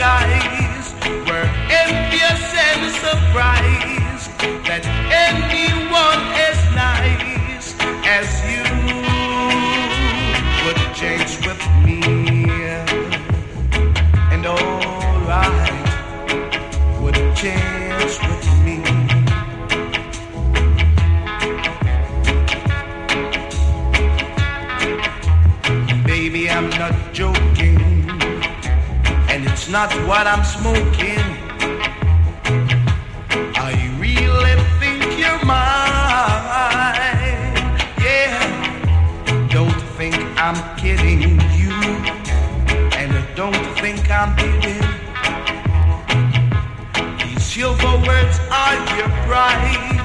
skies were envious and surprised that anyone as nice as you would change with me. And alright, would change with me. Baby, I'm not joking, and it's not what I'm smoking. I really think you're mine. Yeah, don't think I'm kidding you, and don't think I'm kidding. These silver words are your prize.